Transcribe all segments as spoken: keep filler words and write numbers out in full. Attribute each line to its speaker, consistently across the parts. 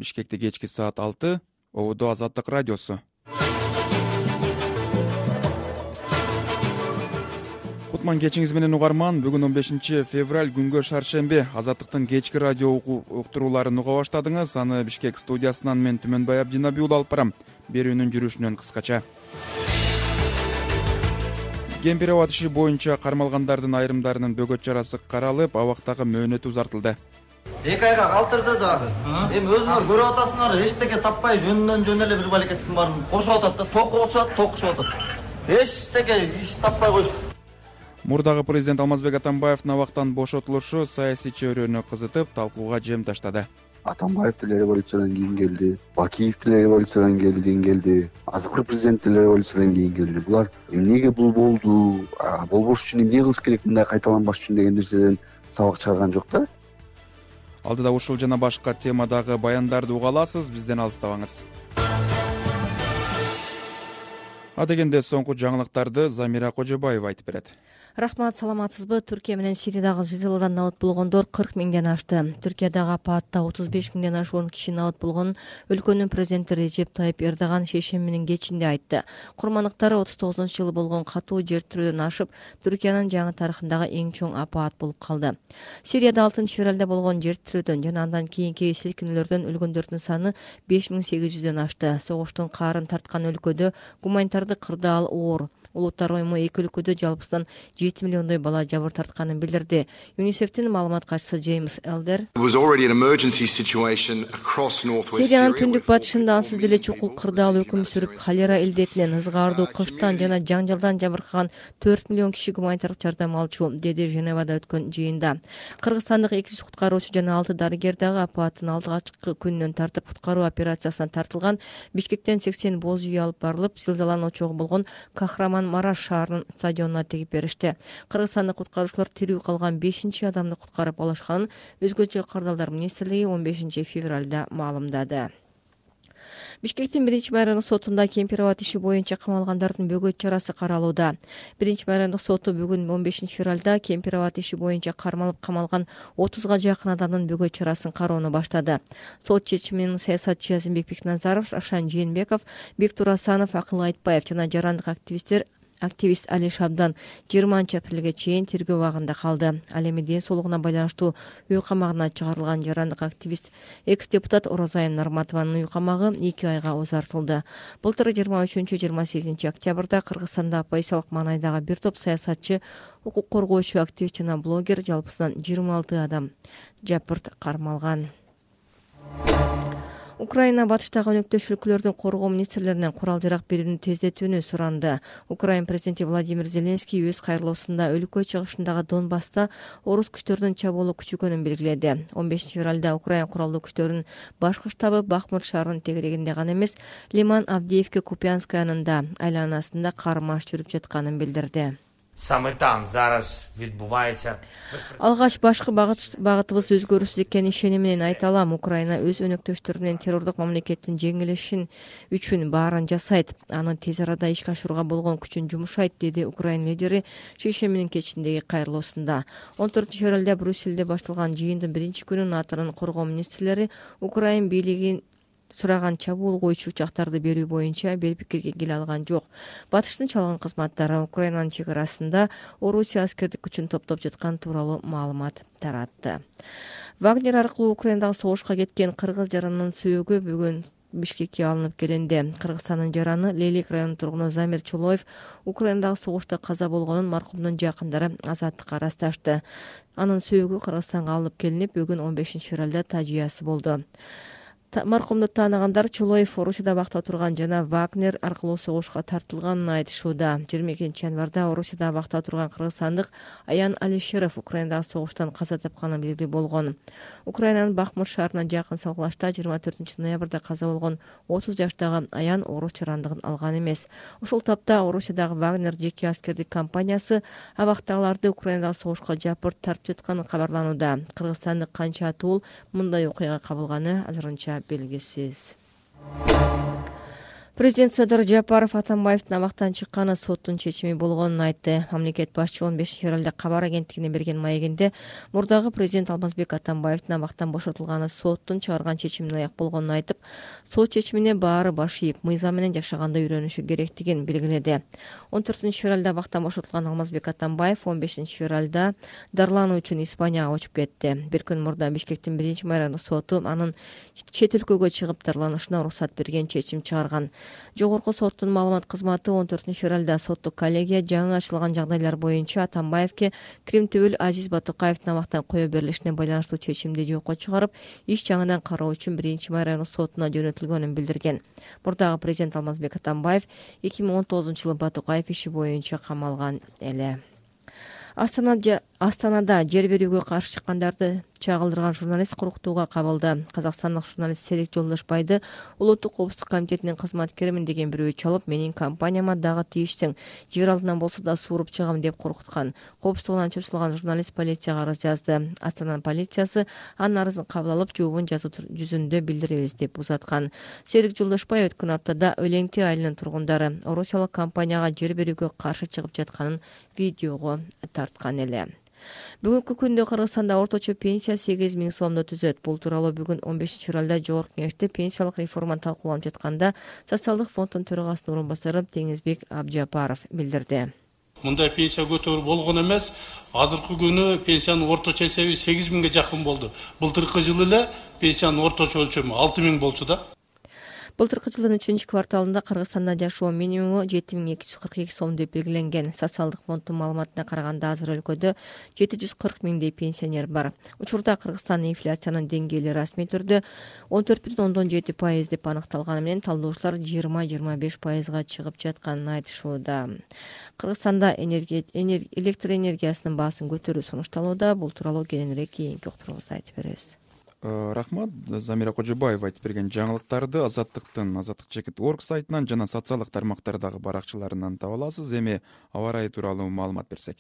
Speaker 1: Бишкекте кечки саат алты, Ободо Азаттык радиосу. Кутман кечиңиз менен угарман. Бүгүн он бешинчи февраль күнгө шаршембе. Азаттыктын кечки радио уктурууларын уга баштадыңыз. Аны Бишкек студиясынан мен Түмөнбай Абдинаби уулу алып барам. Берүүнүн жүрүшүнөн кыскача. Кемпир аба иши боюнча кармалгандардын айрымдарынын бөгөт чарасы каралып, абактагы мөөнөтү узартылды.
Speaker 2: эки айга калтырды дагы. Эми өзүңөр көрүп атасыңар, эчтеке таппай жөнүнөн жөн эле бир балекеттин баарын кошуп атат да, токушат, токушуп атат. Эчтеке иш таппай коюшуп.
Speaker 1: Мурдагы президент Алмазбек Атамбаевдин абактан бошотулушу саясий чөйрөнү кызытып, талкууга жем таштады.
Speaker 3: Атамбаев деле революциядан кийин келди, Бакиев деле революциядан кийин келди, азыркы президент деле революциядан кийин келди. Булар эмнеге бул болду, болбош үчүн эмне кылыш керек, мындай кайталанбаш үчүн деген нерседен сабак чыгарган жок да.
Speaker 1: Алдыда ушул жана башка темадагы баяндарды уга аласыз, бизден алыстабаңыз. Адегенде соңку жаңылыктарды Замира Кожобаева айтып берет.
Speaker 4: Рахмат, саламатсызбы? Түркия менен Сириядагы зилзаладан набат болгондор кырк миңден ашты. Түркиядагы апатта отуз беш миңден ашуун киши набат болгонун өлкөнүн президенти Режеп Тайып Эрдоган шейшембинин кечинде айтты. Курмандыктары отуз тогузунчу жылы болгон катуу жер тирөдөн ашып, Түркиянын жаңы тарыхындагы эң чоң апат болуп калды. Сирияда алтынчы февралда болгон жер тирөдөн жана андан кийинки силкинүүлөрдөн өлгөндөрдүн саны беш миң сегиз жүздөн ашты. Согуштун каарын тарткан өлкөдө гуманитардык кырдаал оор. Улуттар уюму эки өлкөдө жалпысынан жети миллиондой бала жабыр тартканын билдирди. ЮНИСЕФтин маалымат катчысы Джеймс Элдер Сириянын түндүк батышында ансыз деле чукул кырдаал өкүм сүрүп, холера илдетинен, ызгаардуу кыштан жана жаңжалдан жабыркаган төрт миллион киши гуманитардык жардам алчу, деди Женевада өткөн жыйында. Кыргызстандык эки жүз куткаруучу жана алты дарыгер дагы апаттын алгачкы күнүнөн тартып куткаруу операциясына тартылган. Бишкектен сексен боз үй алып барылып, зилзаланын очогу болгон Кахраман Мараш шаарынын стадионуна тегип беришти. Кыргызстандык куткаруучулар тирүү калган бешинчи адамды куткарып алышканын Өзгөчө кардалдар министрлиги он бешинчи февралда маалымдады. Бишкектин биринчи майрандык сотунда кемпир аба иши боюнча камалгандардын бөгөт чарасы каралууда. Биринчи майрандык соту бүгүн он бешинчи февралда кемпир аба иши боюнча кармалып камалган отузга жакын адамдын бөгөт чарасын кароону баштады. Сот чечиминин саясатчы Азимбек Бекназаров, Равшан Жээнбеков, Бектур Асанов, Акыл Айтбаев жана жарандык активисттер Активист Али Шабдан жыйырманчы апрелге чейин тергөө абагында калды. Ал эми ден соолугуна байланыштуу үй камагына чыгарылган жарандык активист экс-депутат Орозайым Нарматованын үй камагы эки айга узартылды. Былтыр жыйырма үчүнчү жыйырма сегизинчи октябрда Кыргызстанда оппозициялык маанайдагы бир топ саясатчы, укук коргоочу, активист жана блогер жалпысынан жыйырма алты адам жапырт кармалган. Украина батыштагы өнөктөш өлкөлөрдүн коргоо министрлеринен курал-жарак берүүнү тездетүүнү суранды. Украина президенти Владимир Зеленский өз кайрылуусунда өлкө чыгышындагы Донбасста орус күчтөрүнүн чабуулу күчөгөнүн белгиледи. он бешинчи февралда Украина куралдуу күчтөрүнүн башкы штабы Бахмут шаарынын тегерегинде гана эмес, Лиман, Авдеевка, Купянская айылында айланасында кармаш жүрүп жатканын билдирди.
Speaker 5: Саме там зараз відбувається.
Speaker 4: Алгач башкы багытыбыз өзгөрүүсүз экенин ишеним менен айта алам. Украина өз өнөктөштөрү менен террордук мамлекеттин жеңилишин үчүн баарын жасайт. Аны тез арада ишке ашырууга болгон күчүн жумшайт, деди Украина лидери шейшембинин кечиндеги кайрылуусунда. он төртүнчү февралда Брюсселде башталган жыйындын биринчи күнү НАТОнун коргоо министрлери Украина бийлигин сураган чабуул коючу учактарды берүү боюнча бир пикирге келе алган жок. Батыштын чалган кызматтары Украинанын чек арасында Орусия аскердик күчүн топтоп жаткан тууралуу маалымат таратты. Вагнер аркылуу Украинадагы согушка кеткен кыргыз жаранынын сөөгү бүгүн Бишкекке алынып келинди. Кыргызстандын жараны Лейлик районунун тургуну Замир Чулоев Украинадагы согушта каза болгонун маркумдун жакындары Азаттыкка ырасташты. Анын сөөгү Кыргызстанга алынып келинип, бүгүн он бешинчи февралда тажыясы болду. Маркумду тааныгандар Чулоев Орусияда бакта турган жана Вагнер аркылуу согушка тартылганын айтышууда. жыйырма экинчи январда Орусияда бакта турган кыргызстандык Аян Алишеров Украинадагы согуштан каза тапканы белгилүү болгон. Украинанын Бахмут шаарына жакын салгылашта жыйырма төртүнчү ноябрда каза болгон отуз жаштагы Аян орус жарандыгын алган эмес. Ушул тапта Орусиядагы Вагнер жеке аскердик компаниясы абактагыларды Украинадагы согушка жапырт тартып жатканы кабарланууда. Кыргызстандык канча атуул мындай окуяга кабылганы азырынча белгисиз. Президент Садыр Жапаров Атамбаевдин абактан чыкканы соттун чечими болгонун айтты. Мамлекет башчы он бешинчи февралда кабар агенттигине берген маегинде мурдагы президент Алмазбек Атамбаевдин абактан бошотулганы соттун чыгарган чечимине ылайык болгонун айтып, сот чечимине баары баш ийип, мыйзам менен жашаганда үйрөнүшү керектигин белгиледи. он төртүнчү февралда абактан бошотулган Алмазбек Атамбаев он бешинчи февралда дарлануу үчүн Испанияга учуп кетти. Бир күн мурда Бишкектин биринчи майрандык соту анын чет өлкөгө чыгып дарланышына уруксат берген чечим чыгарган. Жогорку соттун маалымат кызматы он төртүнчү февралда соттук коллегия жаңы ачылган жагдайлар боюнча Атамбаевке Крим түбүл Азиз Батукаевдин абактан кое берилишине байланыштуу чечимди жокко чыгарып, иш жаңыдан кароо үчүн биринчи майрандык сотуна жөнөтүлгөнүн билдирген. Мурдагы президент Алмазбек Атамбаев эки миң он тогузунчу жылы Батукаев иши боюнча камалган эле. Астанада жер берүүгө каршы чыккандарды чагылдырган журналист курктууга кабылды. Казакстандык журналист Серик Жолдошбайды Улуттук коопсуздук комитетинин кызматкеримин деген бирөө чалып, менин компанияма дагы тийишсең, жер алдынан болсо да сууруп чыгам деп коркуткан. Коопсуздугунан чочулган журналист полицияга арыз жазды. Астана полициясы анын арызын кабыл алып, жообун жазуу жүзүндө билдиребиз деп узаткан. Серик Жолдошбай өткөн аптада Өлеңти айылынын тургундары Орусиялык компанияга жер берүүгө каршы чыгып жатканын видеого тарткан эле. Бүгүнкү күндө Кыргызстанда орточо пенсия сегиз миң сомдо түзөт. Бул тууралуу бүгүн он бешинчи февралда Жогорку Кеңеште пенсиялык реформа талкууланып жатканда Социалдык фонддун төрагасынын орун басары Теңизбек Абжапаров билдирди.
Speaker 6: Мындай пенсия көтөрүү болгон эмес. Азыркы күнү пенсиянын орточо эсеби сегиз миңге жакын болду. Былтыркы жылы эле пенсиянын орточо өлчөмү алты миң болчу да.
Speaker 4: Былтыркы жылдын үчүнчү кварталында Кыргызстанда жашоо минимуму жети миң эки жүз кырк эки сом деп белгиленген. Социалдык фонддун маалыматына караганда азыр өлкөдө жети жүз кырк миңдей пенсионер бар. Учурда Кыргызстандын инфляциянын деңгээли расмий түрдө он төрт бүтүн ондон жети пайыз деп аныкталганы менен талдоочулар жыйырма жыйырма беш пайызга чыгып жатканын айтышууда. Кыргызстанда электр энергиясынын баасын көтөрүү сунушталууда. Бул тууралуу кененирээк кийинки уктурубузда айтып беребиз.
Speaker 1: Рахмат. Замира Кожобаева айтып берген жаңылыктарды Азаттыктын азаттык чекит точка орг сайтынан жана социалдык тармактардагы баракчаларынан таба аласыз. Эми аба ырайы тууралуу маалымат берсек.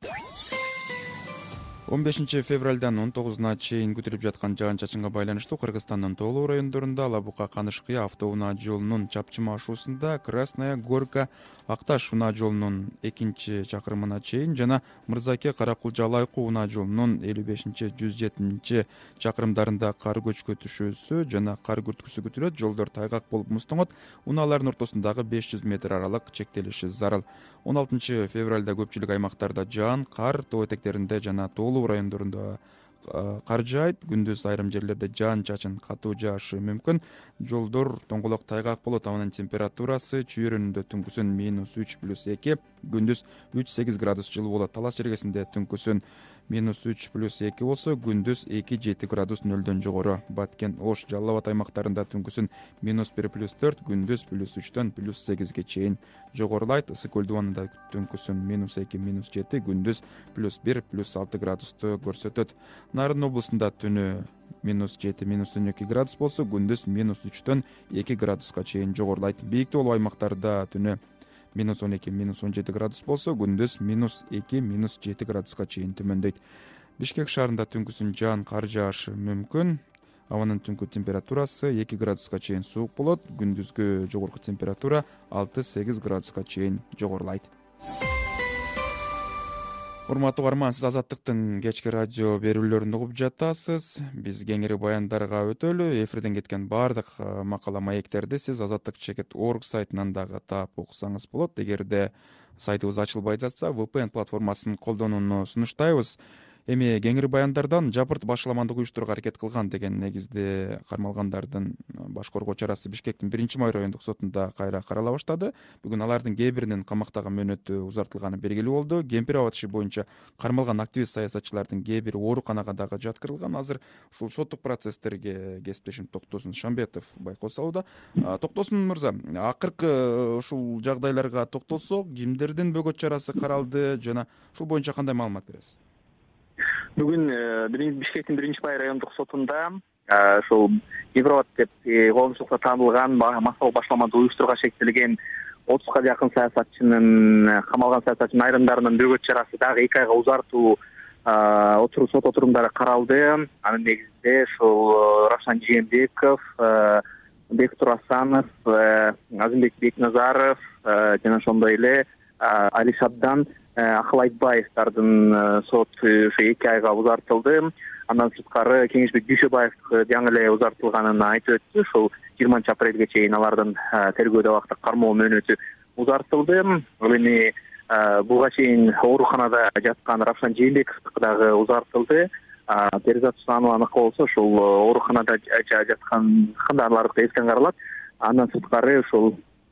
Speaker 1: он бешинчи февралдан он тогузуна чейин күтүлүп жаткан жаан-чачынга байланыштуу Кыргызстандын тоолуу райондорунда Алабука-Канышкыя автоунаа жолунун чапчыма ашуусунда Красная Горка Акташ унаа жолунун экинчи чакырымына чейин жана Мырзаке-Каракулжа-Алайкуу унаа жолунун элүү бешинчи жүз жетинчи чакырымдарында кар көчкөтүшүүсү жана кар күрткүсү күтүлөт. Жолдор тайгак болуп муздоңот. Унаалардын ортосундагы беш жүз метр аралык чектелиши зарыл. он алтынчы февралда көпчүлүк аймактарда жаан, кар, тоо этектеринде жана тоолуу райондорунда кар жаайт. Күндүз айрым жерлерде жаан-чачын катуу жаашы мүмкүн. Жолдор тоңголок тайгак болот. Абанын температурасы чүйөрүндө түнкүсүн минус үч плюс эки, күндүз үч сегиз градус жылуу болот. Талас жергесинде түнкүсүн минус үч плюс эки болсо, күндүз эки жети градус нөлдөн жогору. Баткен, Ош, Жалал Абад аймактарында түнкүсүн минус бир плюс төрт, күндүз плюс үчтөн плюс сегизге чейин жогорулайт. Ысык көл дубанында түнкүсүн минус эки, минус жети, күндүз плюс бир, плюс алты градусту көрсөтөт. Нарын облусунда түнү минус жети, минус он эки градус болсо, күндүз минус үчтөн эки градуска чейин жогорулайт. Бийик тоолуу аймактарда түнү минус он эки, минус он жети градус болсо, күндүз минус эки, минус жети градуска чейин төмөндөйт. Бишкек шаарында түнкүсүн жаан, кар жаашы мүмкүн. Абанын түнкү температурасы эки градуска чейин суук болот. Күндүзгү жогорку температура алты сегиз градуска чейин жогорулайт. Урматтуу угарман, сиз Азаттыктын кечки радио берүүлөрүн угуп жатасыз. Биз кеңири баяндарга өтөлү. Эфирден кеткен баардык макала маектерди сиз азаттык чекит точка орг сайтынан дагы таап окусаңыз болот. Эгерде сайтыбыз ачылбай жатса, ви пи эн платформасын колдонууну сунуштайбыз. Эми кеңири баяндардан жапырт башаламандык уюштурууга аракет кылган деген негизде кармалгандардын баш коргоо чарасы Бишкектин биринчи май райондук сотунда кайра карала баштады. Бүгүн алардын кээ биринин камактагы мөөнөтү узартылганы белгилүү болду. Кемпир Абад иши боюнча кармалган активист саясатчылардын кээ бири ооруканага дагы жаткырылган. Азыр ушул соттук процесстерге кесиптешим Токтосун Шамбетов байкоо салууда. Токтосун мырза, акыркы ушул жагдайларга токтолсок, кимдердин бөгөт чарасы каралды жана ушул боюнча кандай маалымат бересиз?
Speaker 7: Бүгүн Бишкектин биринчи май райондук сотунда ушул Европа деп коомчулукта таанылган массалык башаламандык уюштурууга шектелген отузга жакын саясатчынын камалган саясатчынын айрымдарынын бөгөт чарасы дагы эки айга узартуу отуруу сот отурумдары каралды. Анын негизинде ушул Равшан Жээнбеков, Бектур Асанов, Азимбек Бекназаров жана ошондой эле Али Шабдан, Акыл Айтбаевдардын соты ошо эки айга узартылды. Андан сырткары Кеңешбек Дүйшөбаев жаңы эле узартылганын айтып өттү. Ошол жыйырманчы апрелге чейин алардын тергөөдө убакыттык кармоо мөөнөтү узартылды. Ал эми буга чейин ооруканада жаткан Равшан Жээнбековдуку дагы узартылды. Перизат Усманованыкы болсо ошол ооруканада жаткан алардыкы эртең каралат. Андан сырткары ошол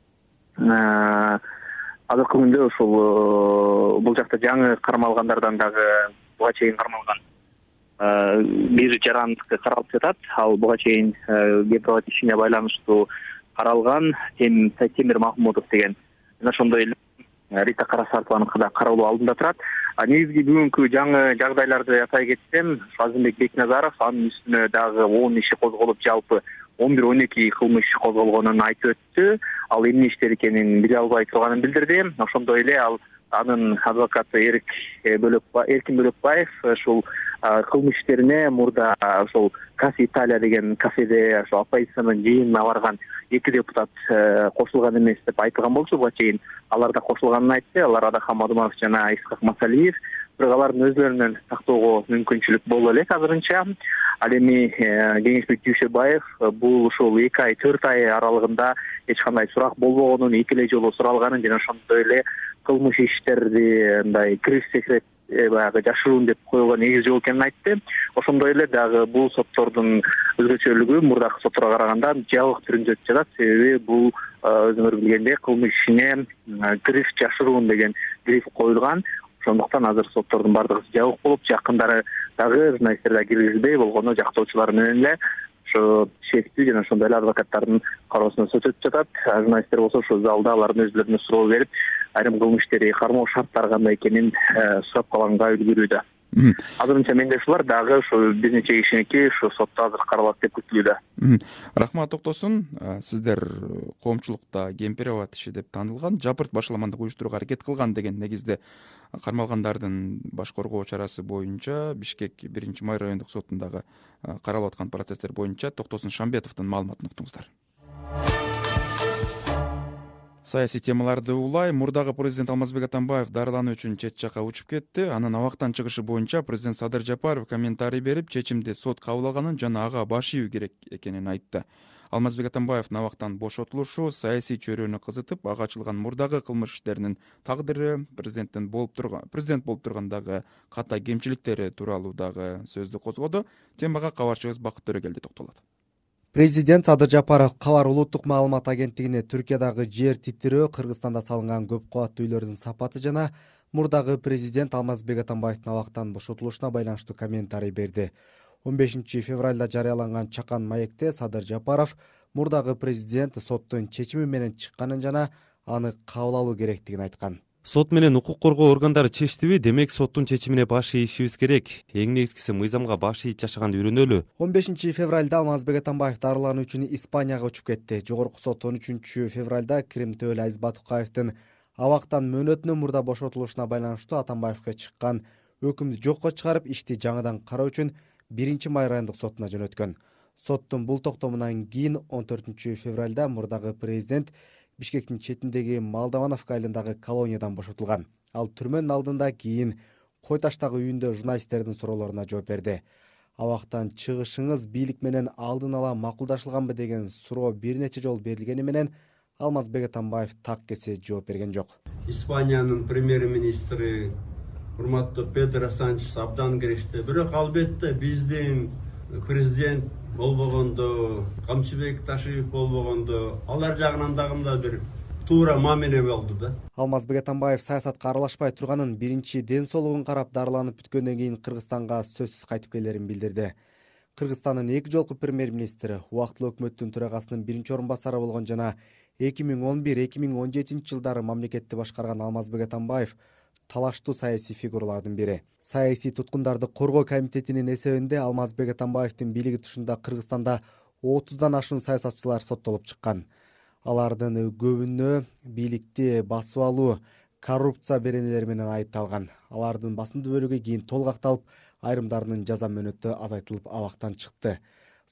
Speaker 7: азыркы күндө ошол бул жакта жаңы кармалгандардан дагы буга чейин кармалган бир жарандыкы каралып жатат. Ал буга чейин Гепровод ишине байланыштуу каралган Темир Махмудов деген. Ошондой эле Рита Карасартованыкы да каралуу алдында турат. Негизги бүгүнкү жаңы жагдайларды атай кетсем, Азимбек Бекназаров анын үстүнө дагы он иши козголуп, жалпы он бир он эки кылмыш иши козголгонун айтып өттү. Ал эмне иштер экенин биле албай турганын билдирди. Ошондой эле ал анын адвокаты Эрик Эркин Бөлөкбаев ушул кылмыш иштерине мурда ошол Кафе Италия деген кафеде ошо оппозициянын жыйынына барган эки депутат кошулган эмес деп айтылган болчу. Буга чейин алар да кошулганын айтты. Алар Адахан Мадумаров жана Исхак Масалиев. Бирок алардын өздөрүнөн тактоого мүмкүнчүлүк боло элек азырынча. Ал эми Кеңешбек Дүйшөбаев бул ушул эки ай төрт ай аралыгында эч кандай сурак болбогонун, эки эле жолу суралганын жана ошондой эле кылмыш иштерди мындай криз секрет баягы жашыруун деп коюлган негизи жол экенин айтты. Ошондой эле дагы бул соттордун өзгөчөлүгү мурдакы сотторго караганда жабык түрүндө өтүп жатат. Себеби бул өзүңөр билгендей кылмыш ишине гриф жашыруун деген гриф коюлган. Ошондуктан азыр соттордун бардыгы жабык болуп, жакындары дагы журналисттерди киргизбей болгону жактоочулар менен эле ошо шефти жана ошондой эле адвокаттардын кароосуна сот өтүп жатат. Журналисттер болсо ошол залда алардын өздөрүнө суроо берип, айрым кылмыш иштери кармоо шарттары кандай экенин сурап калганга үлгүрүүдө. Азырынча менде ушулар, дагы ошо бир нече кишиники ошо сотто азыр каралат деп күтүлүүдө.
Speaker 1: Рахмат Токтосун. Сиздер коомчулукта Кемпировод иши деп таанылган жапырт башаламандык уюштурууга аракет кылган деген негизде кармалгандардын баш коргоо чарасы боюнча Бишкек биринчи май райондук сотундагы каралып аткан процесстер боюнча Токтосун Шамбетовдун маалыматын уктуңуздар. Саясий темаларды улай, мурдагы президент Алмазбек Атамбаев дарылануу үчүн чет жакка учуп кетти. Анын абактан чыгышы боюнча президент Садыр Жапаров комментарий берип, чечимди сот кабыл алганын жана ага баш ийүү керек экенин айтты. Алмазбек Атамбаевдин абактан бошотулушу саясий чөйрөнү кызытып, ага ачылган мурдагы кылмыш иштеринин тагдыры, президенттин болуп турган президент болуп тургандагы ката кемчиликтери тууралуу дагы сөздү козгоду. Темага кабарчыбыз Бакыт Төрөгелди токтолот.
Speaker 8: Президент Садыр Жапаров Кабар улуттук маалымат агенттигине Түркиядагы жер титирөө, Кыргызстанда салынган көп кабаттуу үйлөрдүн сапаты жана мурдагы президент Алмазбек Атамбаевдин абактан бошотулушуна байланыштуу комментарий берди. он бешинчи февралда жарыяланган чакан маекте Садыр Жапаров мурдагы президент соттун чечими менен чыкканын жана аны кабыл алуу керектигин айткан.
Speaker 9: Сот менен укук коргоо органдары чечтиби? Демек соттун чечимине баш ийишибиз керек. Эң негизгиси мыйзамга баш ийип жашаганды үйрөнөлү.
Speaker 8: он бешинчи февралда Алмазбек Атамбаев дарылануу үчүн Испанияга учуп кетти. Жогорку сот он үчүнчү февралда Крим Төөл Азиз Батукаевдин абактан мөөнөтүнөн мурда бошотулушуна байланыштуу Атамбаевге чыккан өкүмдү жокко чыгарып, ишти жаңыдан кароо үчүн биринчи май райондук сотуна жөнөткөн. Соттун бул токтомунан кийин он төртүнчү февралда мурдагы президент Бишкектин четиндеги Молдовановка айылындагы колониядан бошотулган. Ал түрмөнүн алдында кийин Кой таштагы үйүндө журналисттердин суроолоруна жооп берди. Абактан чыгышыңыз бийлик менен алдын ала макулдашылганбы деген суроо бир нече жолу берилгени менен Алмазбек Атамбаев так кесе жооп берген жок.
Speaker 10: Испаниянын премьер-министри урматтуу Педро Санчес абдан киришти. Бирок албетте биздин президент болбогондо, Камчыбек Ташиев болбогондо, алар жагынан дагы мындай бир туура мамиле болду да.
Speaker 8: Алмазбек Атамбаев саясатка аралашпай турганын, биринчи ден соолугун карап дарыланып бүткөндөн кийин Кыргызстанга сөзсүз кайтып келерин билдирди. Кыргызстандын эки жолку премьер-министри, убактылуу өкмөттүн төрагасынын биринчи орун басары болгон жана эки миң он бир эки миң он жетинчи жылдары мамлекетти башкарган Алмазбек Атамбаев талаштуу саясий фигуралардын бири. Саясий туткундарды коргоо комитетинин эсебинде Алмазбек Атамбаевдин бийлиги тушунда Кыргызстанда отуздан ашуун саясатчылар соттолуп чыккан. Алардын көбүнө бийликти басып алуу, коррупция беренелери менен айыпталган. Алардын басымдуу бөлүгү кийин толук акталып, айрымдарынын жаза мөөнөтү азайтылып абактан чыкты.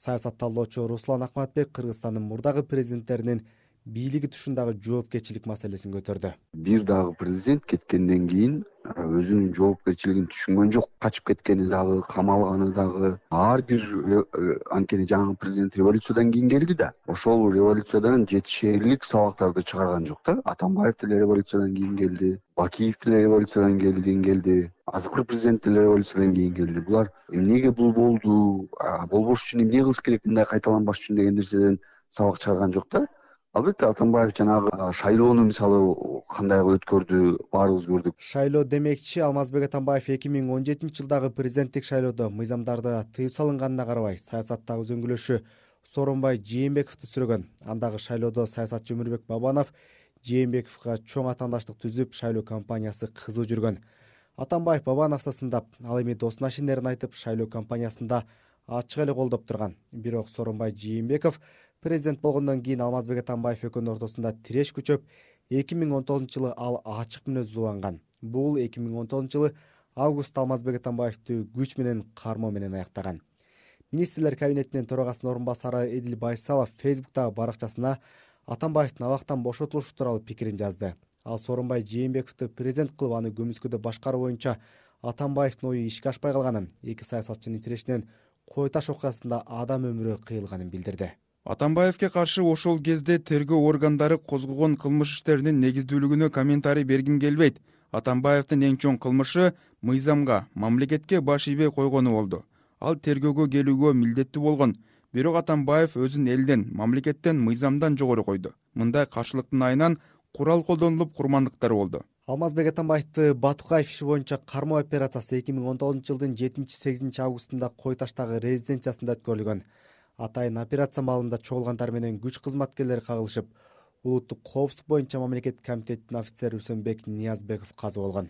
Speaker 8: Саясат талдоочу Руслан Акматбек Кыргызстандын мурдагы президенттеринин бийлиги тушундагы жоопкерчилик маселесин көтөрдү.
Speaker 3: Бир дагы президент кеткенден кийин өзүнүн жоопкерчилигин түшүнгөн жок, качып кеткени дагы, камалганы дагы. Ар бир анткени жаңы президент революциядан кийин келди да, ошол революциядан жетишерлик сабактарды чыгарган жок да. Атамбаев деле революциядан кийин келди, Бакиев деле революциядан кийин келди, азыркы президент деле революциядан кийин келди. Булар эмнеге бул болду, болбош үчүн эмне кылыш керек, мындай кайталанбаш үчүн деген нерседен сабак чыгарган жок да. Албетте Атамбаев жанагы шайлоону мисалы кандай өткөрдү, баарыбыз көрдүк.
Speaker 8: Шайлоо демекчи, Алмазбек Атамбаев эки миң он жетинчи жылдагы президенттик шайлоодо мыйзамдарды тыюу салынганына карабай саясаттагы үзөңгүлөшү Сооронбай Жээнбековду сүрөгөн. Андагы шайлоодо саясатчы Өмүрбек Бабанов Жээнбековго чоң атаандаштык түзүп, шайлоо кампаниясы кызуу жүргөн. Атамбаев Бабановду сындап, ал эми досуна ишенерин айтып, шайлоо кампаниясында ачык эле колдоп турган. Бирок Сооронбай Жээнбеков президент болгондон кийин Алмазбек Атамбаев экөөнүн ортосунда тиреш күчөп, эки миң он тогузунчу жылы ал ачык мүнөздүү уланган. Бул эки миң он тогузунчу жылы август Алмазбек Атамбаевди күч менен кармоо менен аяктаган. Министрлер кабинетинин төрагасынын орун басары Эдил Байсалов Фейсбуктагы баракчасына Атамбаевдин абактан бошотулушу тууралуу пикирин жазды. Ал Сооронбай Жээнбековду президент кылып аны көмүскөдө башкаруу боюнча Атамбаевдин ою ишке ашпай калганын, эки саясатчынын тирешинен Кой таш окуясында адам өмүрү кыйылганын билдирди.
Speaker 1: Атамбаевке каршы ошол кезде тергөө органдары козгогон кылмыш иштеринин негиздүүлүгүнө комментарий бергим келбейт. Атамбаевдин эң чоң кылмышы мыйзамга, мамлекетке баш ийбей койгону болду. Ал тергөөгө келүүгө милдеттүү болгон. Бирок Атамбаев өзүн элден, мамлекеттен, мыйзамдан жогору койду. Мындай каршылыктын айынан курал колдонулуп курмандыктар болду.
Speaker 8: Алмазбек Атамбаевди Батукаев иши боюнча кармоо операциясы эки миң он тогузунчу жылдын жетинчи сегизинчи августунда Кой таштагы резиденциясында өткөрүлгөн. Атайын операция маалында чогулгандар менен күч кызматкерлери кагылышып, улуттук коопсуздук боюнча мамлекеттик комитеттин офицери Үсөнбек Ниязбеков каза болгон.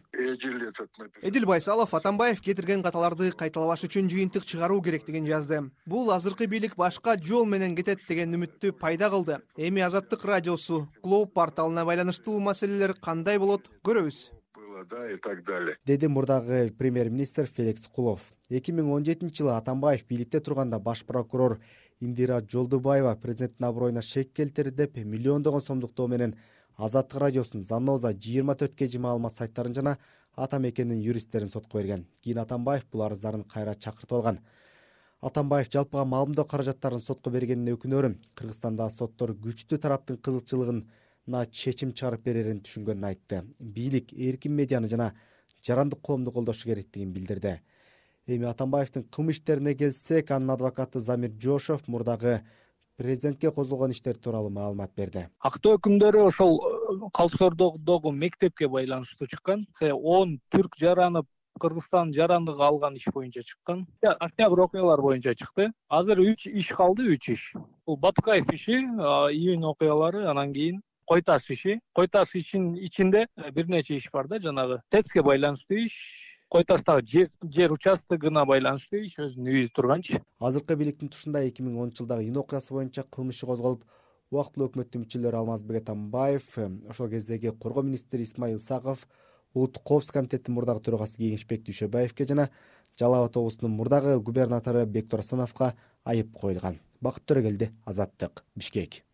Speaker 11: Эдил Байсалов Атамбаев кетирген каталарды кайталабаш үчүн жыйынтык чыгаруу керектигин жазды. Бул азыркы бийлик башка жол менен кетет деген үмүттү пайда кылды. Эми Азаттык радиосу, Клоуп порталына байланыштуу маселелер кандай болот көрөбүз.
Speaker 12: И так далее.
Speaker 8: Деди мурдагы премьер-министр Феликс Кулов. эки миң он жетинчи жылы Атамбаев бийликте турганда баш прокурор Индира Жолдубаева президенттин аброюна шек келтирди деп миллиондогон сомдук менен Азаттык радиосунун Заноза жыйырма төрт кж маалымат сайттарын жана ата мекенин юристтерин сотко берген. Кийин Атамбаев бул арыздарын кайра чакыртып алган. Атамбаев жалпыга маалымдоо каражаттарын сотко бергенине өкүнөрүн, Кыргызстанда соттор күчтүү тараптын кызыкчылыгын на чечим чыгарып берерин түшүнгөнүн айтты. Бийлик эркин медианы жана жарандык коомду колдошу керектигин билдирди. Эми Атамбаевдин кылмыш иштерине келсек, анын адвокаты Замир Жошов мурдагы президентке козголгон иштер тууралуу маалымат берди.
Speaker 13: Актоо өкүмдөрү ошол Калсордогу мектепке байланыштуу чыккан. он түрк жаранып Кыргызстан жарандыгы алган иш боюнча чыккан. Октябрь окуялар боюнча чыкты. Азыр үч иш калды, үч иш. Бул Батукаев иши, июнь окуялары, анан кийин Кой таш иши. Кой таш ишинин ичинде бир нече иш бар да, жанагы ТЭЦке байланыштуу иш, Кой таштагы жер, жер участогуна байланыштуу иш өзүнүн үйү турганчы.
Speaker 8: Азыркы бийликтин тушунда эки миң онунчу жылдагы июнь окуясы боюнча кылмыш козголуп, убактылуу өкмөттүн мүчөлөрү Алмазбек Атамбаев, ошол кездеги коргоо министри Исмаил Саков, улуттук коопсуздук комитетинин мурдагы төрагасы Кеңешбек Дүйшөбаевке жана Жалал Абад облусунун мурдагы губернатору Бектур Асановго айып коюлган. Бакыт Төрөгелди, Азаттык, Бишкек.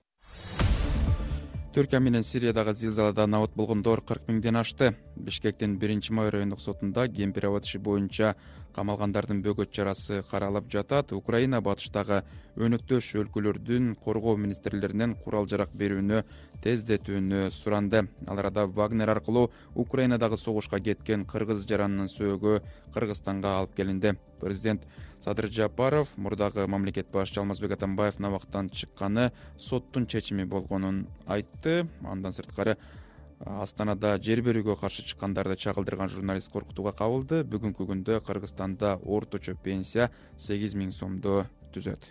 Speaker 1: Түркия менен Сириядагы зилзаладан абат болгондор кырк миңден ашты. Бишкектин биринчи май райондук сотунда кемпир абат иши боюнча камалгандардын бөгөт чарасы каралып жатат. Украина батыштагы өнөктөш өлкөлөрдүн коргоо министрлеринен курал жарак берүүнү тездетүүнү суранды. Ал арада Вагнер аркылуу Украинадагы согушка кеткен кыргыз жаранынын сөөгү Кыргызстанга алып келинди. Президент Садыр Жапаров мурдагы мамлекет башчы Алмазбек Атамбаевдин абактан чыкканы соттун чечими болгонун айтты. Андан сырткары Астанада жер берүүгө каршы чыккандарды чагылдырган журналист коркутууга кабылды. Бүгүнкү күндө Кыргызстанда орточо пенсия сегиз миң сомду түзөт.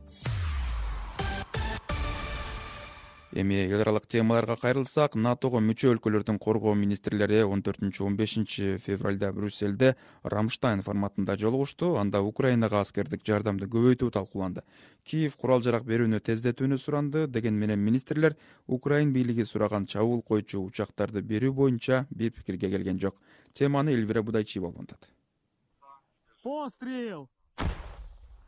Speaker 1: Эми эл аралык темаларга кайрылсак, НАТОго мүчө өлкөлөрдүн коргоо министрлери он төртүнчү он бешинчи февралда Брюссельде Рамштайн форматында жолугушту. Анда Украинага аскердик жардамды көбөйтүү талкууланды. Киев курал жарак берүүнү тездетүүнү суранды. Деген менен министрлер Украин бийлиги сураган чабуул койчу учактарды берүү боюнча бир пикирге келген жок. Теманы Эльвира Будайчиева улантат.
Speaker 14: Пострел!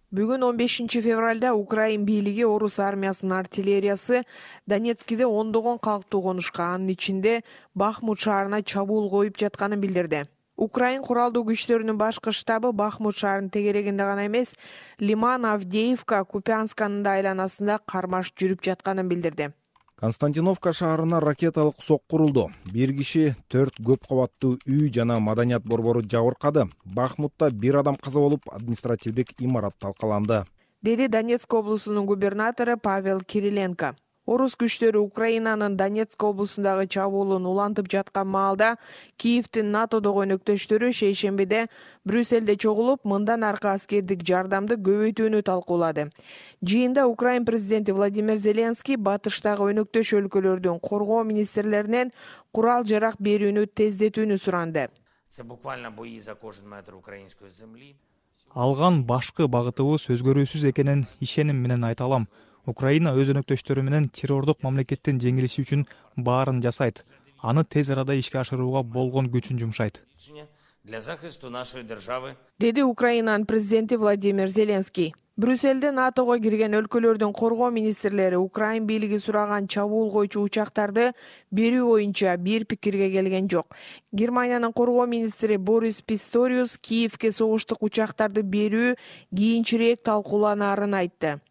Speaker 14: Бүгүн он бешинчи февралда Украин бийлиги орус армиясынын артиллериясы Донецкиде ондогон калктуу конушка, анын ичинде Бахмут шаарына чабуул коюп жатканын билдирди. Украин куралдуу күчтөрүнүн башкы штабы Бахмут шаарынын тегерегинде гана эмес, Лиман, Авдеевка, Купянсканын да айланасында кармаш жүрүп жатканын билдирди.
Speaker 15: Константиновка шаарына ракеталык сок курулду. Бир киши, төрт көп кабаттуу үй жана маданият борбору жабыркады. Бахмутта бир адам каза болуп, административдик имарат талкаланды,
Speaker 14: деди Донецк облусунун губернатору Павел Кириленко. Орус күчтөрү Украинанын Донецк облусундагы чабуулун улантып жаткан маалда Киевдин НАТОдогу өнөктөштөрү шейшембиде Брюссельде чогулуп, мындан аркы аскердик жардамды көбөйтүүнү талкуулады. Жыйында Украин президенти Владимир Зеленский батыштагы өнөктөш өлкөлөрдүн коргоо министрлеринен курал жарак берүүнү тездетүүнү суранды.
Speaker 5: Це буквально бої за кожен метр української землі.
Speaker 16: Алган башкы багытыбыз өзгөрүүсүз экенин ишеним менен айта алам. Украина өз өнөктөштөрү менен террордук мамлекеттин жеңилиши үчүн баарын жасайт. Аны тез арада ишке ашырууга болгон күчүн жумшайт.
Speaker 5: Для захисту нашої держави.
Speaker 14: Деди Украинанын президенти Владимир Зеленский. Брюссельде НАТОго кирген өлкөлөрдүн коргоо министрлери Украин бийлиги сураган чабуул койчу учактарды берүү боюнча бир пикирге келген жок. Германиянын коргоо министри Борис Писториус Киевге согуштук учактарды берүү кийинчерээк талкууланаарын айтты.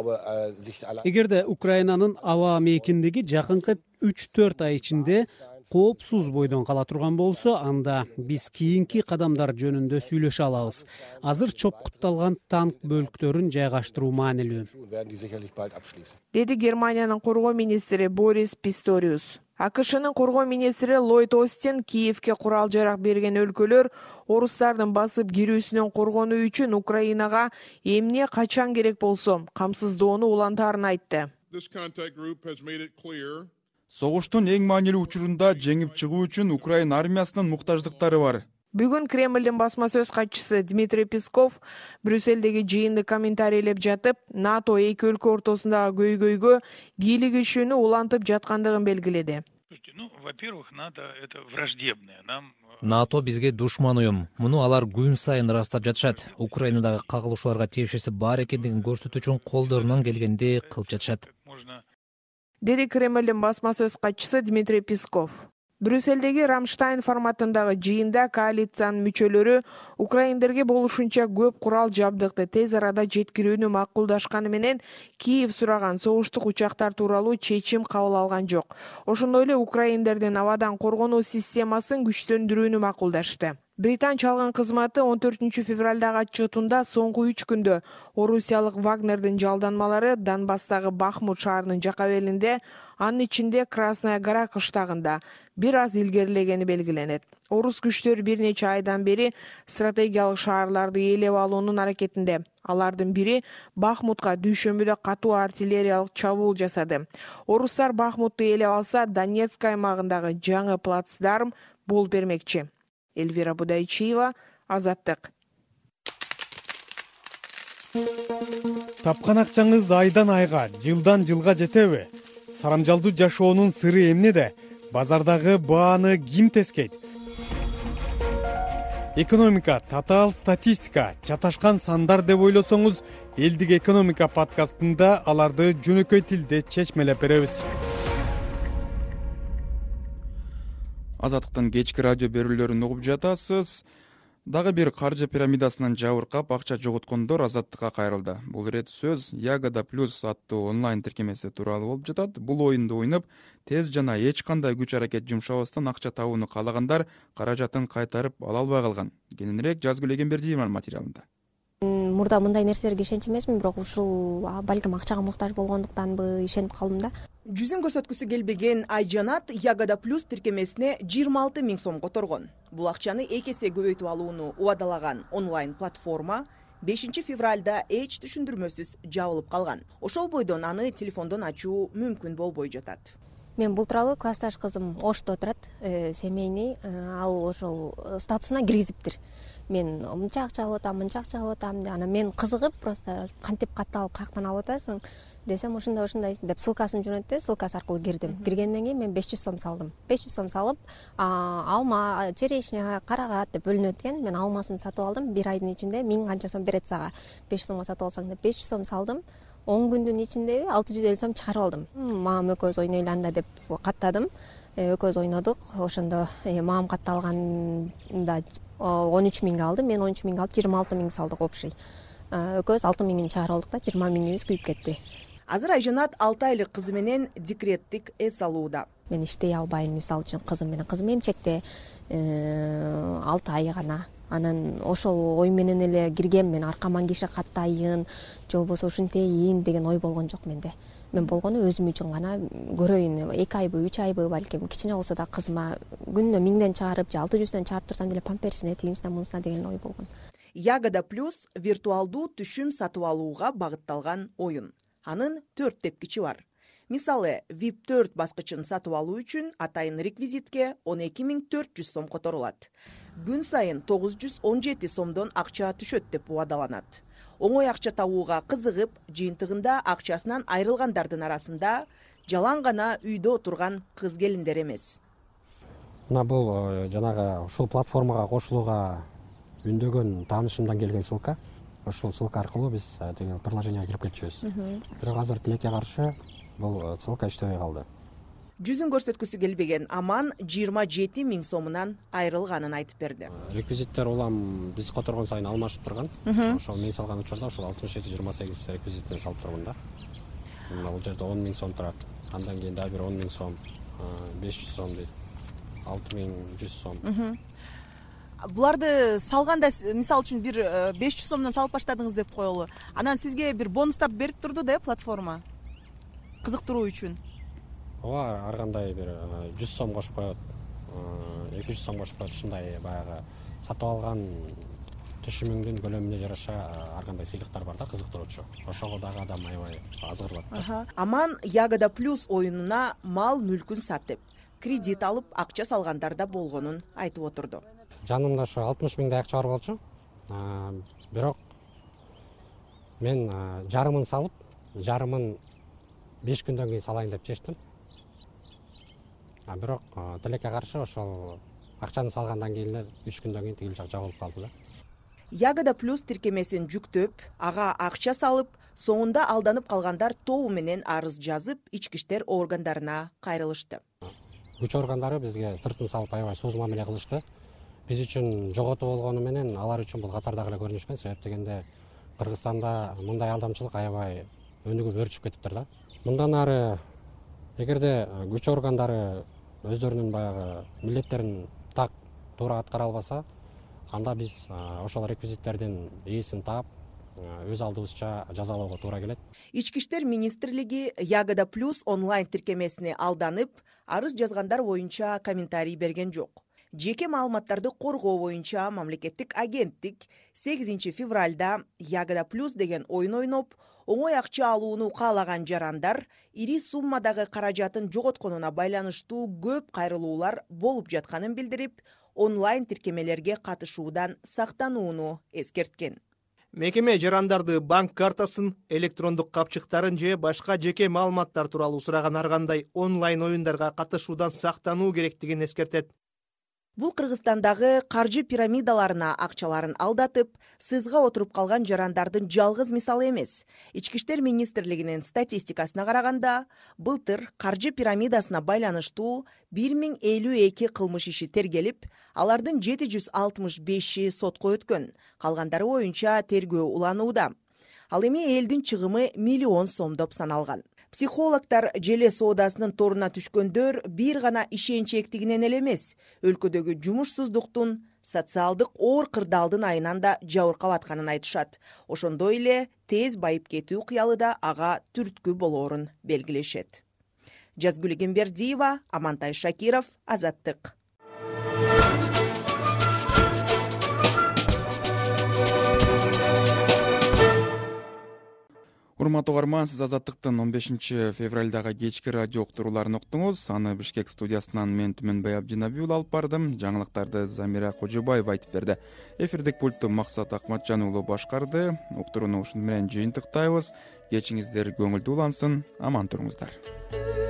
Speaker 17: Эгерде Украинанын аба мейкиндиги жакынкы үч төрт ай ичинде коопсуз бойдон кала турган болсо, анда биз кийинки кадамдар жөнүндө сүйлөшө алабыз. Азыр чопкутталган танк бөлүктөрүн жайгаштыруу маанилүү,
Speaker 14: деди Германиянын коргоо министри Борис Писториус. АКШнын коргоо министри Ллойд Остин Киевге курал жарак берген өлкөлөр орустардын басып кирүүсүнөн коргонуу үчүн Украинага эмне качан керек болсо камсыздоону улантаарын айтты.
Speaker 1: Согуштун эң маанилүү учурунда жеңип чыгуу үчүн Украин армиясынын муктаждыктары бар.
Speaker 14: Бүгүн Кремлдин басма сөз катчысы Дмитрий Песков Брюссельдеги жыйынды комментарийлеп жатып, НАТО эки өлкө ортосундагы көйгөйгө кийлигишүүнү улантып жаткандыгын белгиледи.
Speaker 18: НАТО бизге душман уюм. Муну алар күн сайын ырастап жатышат. Украинадагы кагылышууларга тиешеси бар экендигин көрсөтүү үчүн колдорунан келгенди кылып жатышат,
Speaker 14: деди Кремлдин басма сөз катчысы Дмитрий Песков. Брюссельдеги Рамштайн форматындагы жыйында коалициянын мүчөлөрү украиндерге болушунча көп курал жабдыкты тез арада жеткирүүнү макулдашканы менен Киев сураган согуштук учактар тууралуу чечим кабыл алган жок. Ошондой эле украиндердин абадан коргонуу системасын күчтөндүрүүнү макулдашты. Британ чалгын кызматы он төртүнчү февралдагы отчетунда соңку үч күндө орусиялык Вагнердин жалданмалары Донбасстагы Бахмут шаарынын жакабелинде, анын ичинде Красная Гора кыштагында бир аз илгерилегени белгиленет. Орус күчтөрү бир нече айдан бери стратегиялык шаарларды ээлеп алуунун аракетинде. Алардын бири Бахмутка дүйшөмбүдө катуу артиллериялык чабуул жасады. Орустар Бахмутту ээлеп алса, Донецк аймагындагы жаңы плацдарм болуп бермекчи. Эльвира Будайчиева, Азаттык.
Speaker 19: Тапкан акчаңыз айдан айга, жылдан жылга жетеби? Сарамжалдуу жашоонун сыры эмнеде? Базардагы бааны ким тескейт? Экономика, татаал статистика, чаташкан сандар деп ойлосоңуз, Элдик экономика подкастында аларды жөнөкөй тилде чечмелеп беребиз.
Speaker 1: Азаттыктын кечки радио берүүлөрүн угуп жатасыз. Дагы бир каржы пирамидасынан жабыркап акча жоготкондор Азаттыкка кайрылды. Бул ирет сөз Ягода плюс аттуу онлайн тиркемеси тууралуу болуп жатат. Бул оюнду ойноп, тез жана эч кандай күч аракет жумшабастан акча табууну каалагандар каражатын кайтарып ала албай калган. Кененирээк Жазгүл Эгембердиеванын материалында.
Speaker 20: Мурда мындай нерселерге ишенчү эмесмин, бирок ушул балким акчага муктаж болгондуктанбы ишенип калдым да.
Speaker 21: Жүзүн көрсөткүсү келбеген Айжанат Ягода плюс тиркемесине жыйырма алты миң сом которгон. Бул акчаны эки эсе көбөйтүп алууну убадалаган онлайн платформа бешинчи февралда эч түшүндүрмөсүз жабылып калган. Ошол бойдон аны телефондон ачуу мүмкүн болбой жатат.
Speaker 20: Мен бул тууралуу классташ кызым Ошто турат, семейный, ал ошол статусуна киргизиптир. Мен мынча акча алып атам, мынча акча алып атам. Анан мен кызыгып просто кантип катталып каяктан алып атасың? десем ушундай ушундай деп ссылкасын жөнөттү. Ссылкасы аркылуу кирдим. Киргенден кийин мен беш жүз сом салдым. беш жүз сом салып, алма, черешня, карагат деп бөлүнөт экен. Мен алмасын сатып алдым. Бир айдын ичинде миң канча сом берет сага. беш сомго сатып алсаң деп беш жүз сом салдым. он күндүн ичинде алты жүз элүү сом чыгарып алдым. Мам экөөбүз ойнойлу анда деп каттадым. Экөөбүз ойнодук. Ошондо мам катталганда он үч миңге алды. Мен он үч миңге алып жыйырма алты миң салдык общий. Экөөбүз алты миңин чыгарып алдык да, жыйырма миңибиз күйүп кетти.
Speaker 21: Азыр Айжанат алты айлык кызы менен декреттик эс алууда.
Speaker 20: Мен иштей албайм, мисалы үчүн кызым менен. Кызым эмчекте алты ай гана. Анан ошол ой менен эле киргем мен, аркаман киши каттайын, же болбосо ушинтейин деген ой болгон жок менде. Мен болгону өзүм үчүн гана көрөйүн, эки айбы, үч айбы, балким кичине болсо да кызыма күнүнө миңден чыгарып же алты жүздөн чыгарып турсам деле памперсине, тигинсине, мунусуна деген ой болгон.
Speaker 21: Ягода плюс виртуалдуу түшүм сатып алууга багытталган оюн. Анын төрт тепкичи бар. Мисалы, вип төрт баскычын сатып алуу үчүн атайын реквизитке он эки миң төрт жүз сом которулат. Күн сайын тогуз жүз он жети сомдон акча түшөт деп убадаланат. Оңой акча табууга кызыгып, жыйынтыгында акчасынан айрылгандардын арасында жалаң гана үйдө отурган кыз келиндер эмес.
Speaker 2: Мына бул жанагы ушул платформага кошулууга үндөгөн таанышымдан келген ссылка. Ошол ссылка аркылуу биз деген приложенияга кирип кетчүбүз. Бирок азыр тилекке каршы бул ссылка иштебей калды.
Speaker 21: Жүзүн көрсөткүсү келбеген Аман жыйырма жети миң сомунан айрылганын айтып берди.
Speaker 2: Реквизиттер улам биз которгон сайын алмашып турган. Ошол мен салган учурда ошол алтымыш жети жыйырма сегиз реквизитин салып турган да. Мына бул жерде он миң сом турат. Андан кийин дагы бир он миң сом, беш жүз сом дейт. алты миң жүз сом.
Speaker 21: Буларды салганда, мисалы үчүн бир беш жүз сомдон салып баштадыңыз деп коелу. Анан сизге бир бонустарды берип турду да платформа. Кызыктыруу үчүн.
Speaker 2: Ооба, ар кандай бир жүз сом кошуп коет, эки жүз сом кошуп коет, ушундай баягы сатып алган түшүмүңдүн көлөмүнө жараша ар кандай сыйлыктар бар да, кызыктыруучу. Ошого дагы адам аябай азгырылат.
Speaker 21: Аман Ягода плюс оюнуна мал мүлкүн сатып, кредит алып, акча салгандар да болгонун айтып отурду.
Speaker 2: Жанымда ошо алтымыш миңдей акча бар болчу. Бирок мен жарымын салып, жарымын беш күндөн кийин салайын деп чечтим. Бирок тилекке каршы ошол акчаны салгандан кийин эле үч күндөн кийин тигил жак жабылып калды да.
Speaker 21: Ягода плюс тиркемесин жүктөп, ага акча салып, соңунда алданып калгандар тобу менен арыз жазып, ички иштер органдарына кайрылышты.
Speaker 2: Күч органдары бизге сыртын салып аябай сууз мамиле кылышты. Биз үчүн жоготуу болгону менен алар үчүн бул катардагы эле көрүнүшкөн. Себеп дегенде Кыргызстанда мындай алдамчылык аябай өнүгүп өрчүп кетиптир да. Мындан ары эгерде күч органдары өздөрүнүн баягы милдеттерин так туура аткара албаса, анда биз ошол реквизиттердин ээсин таап, өз алдыбызча жазалоого туура келет.
Speaker 21: Ички иштер министрлиги Ягода плюс онлайн тиркемесине алданып, арыз жазгандар боюнча комментарий берген жок. Жеке маалыматтарды коргоо боюнча мамлекеттик агенттик сегизинчи февралда Ягода плюс деген оюн ойноп, оңой акча алууну каалаган жарандар ири суммадагы каражатын жоготконуна байланыштуу көп кайрылуулар болуп жатканын билдирип, онлайн тиркемелерге катышуудан сактанууну эскерткен.
Speaker 11: Мекеме жарандарды банк картасын, электрондук капчыктарын же башка жеке маалыматтар тууралуу сураган ар кандай онлайн оюндарга катышуудан сактануу керектигин эскертет.
Speaker 21: Бул Кыргызстандагы каржы пирамидаларына акчаларын алдатып, сызга отуруп калган жарандардын жалгыз мисалы эмес. Ички иштер министрлигинин статистикасына караганда, былтыр каржы пирамидасына байланыштуу бир миң элүү эки кылмыш иши тергелип, алардын жети жүз алтымыш беши сотко өткөн, калгандары боюнча тергөө уланууда. Ал эми элдин чыгымы миллион сомдоп саналган. Психологтар желе соодасынын торуна түшкөндөр бир гана ишенчектигинен эле эмес, өлкөдөгү жумушсуздуктун, социалдык оор кырдаалдын айынан да жабыркап атканын айтышат. Ошондой эле тез байып кетүү кыялы да ага түрткү болоорун белгилешет. Жазгүл Гембердиева, Амантай Шакиров, Азаттык.
Speaker 1: Урматтуу угарман, сиз Азаттыктын он бешинчи февралдагы кечки радио уктурууларын уктуңуз. Аны Бишкек студиясынан мен Түмөнбай Абдинабиул алып бардым. Жаңылыктарды Замира Кожобаева айтып берди. Эфирдик пультту Максат Акматжан уулу башкарды. Уктурууну ушуну менен жыйынтыктайбыз. кечиңиздер көңүлдүү улансын, аман туруңуздар.